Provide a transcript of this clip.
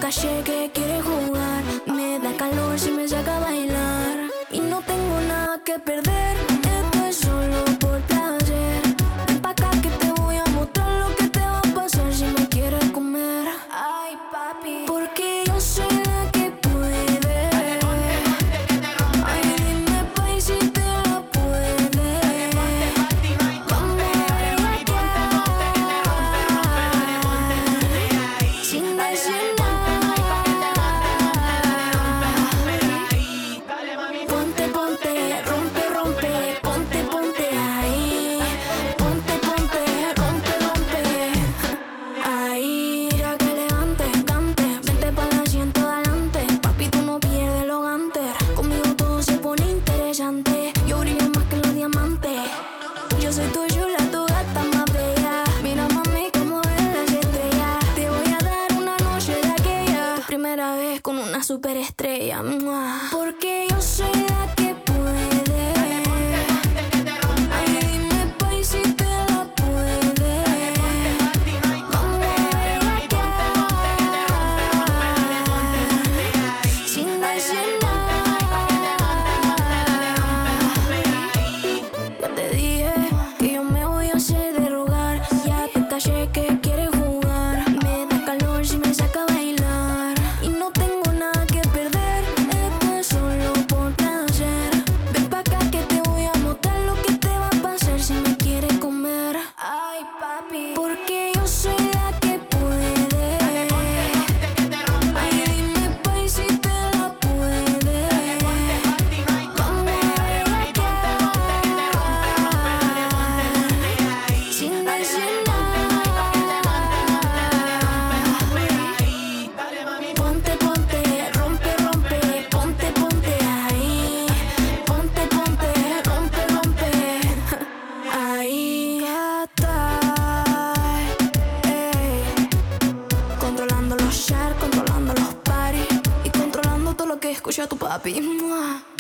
caché que quiere jugar. Me da calor si me saca a bailar. Y no tengo nada que perder. Esto es solo por placer. Ven pa' acá que te voy a mostrar lo que te va a pasar si me quieres comer. Ay, papi, porque yo soy la que puede. Ay, dime pa' y si te la puedes. Vamos a sin decir nada. Ponte, ponte, rompe, rompe. Ponte, ponte ahí. Ponte, ponte, rompe, rompe. Ahí, ya que levante, cante. Vente para el asiento de adelante. Papi, tú no pierdes lo gantes. Conmigo todo se pone interesante. Yo brillo más que los diamantes. Yo soy tu chula, tu gata más bella. Mira, mami, cómo ves las estrellas. Te voy a dar una noche de aquella. Tu primera vez con una superestrella. ¡Mua! Porque yo soy la que puede. Ay, dime pa' y si te la puedes. Vamos a sin decir nada. Ya te dije que yo me voy a hacer de rogar. Ya te caché que quieres jugar. Me da calor si me saca a bailar. Y no tengo nada que perder. Esto es solo por placer. Ven pa' acá que te voy a mostrar lo que te va a pasar si me quieres comer. Ay, papi, porque yo soy la que puede. Ay, dime pa' y si te la puedes. Vamos a sin decir nada. Ponte, ponte, rompe, rompe. Ponte, ponte ahí. Ponte, ponte, rompe, rompe. Ahí está. Controlando los chats, controlando los parties y controlando todo lo que escucha tu papi. ¡Mua!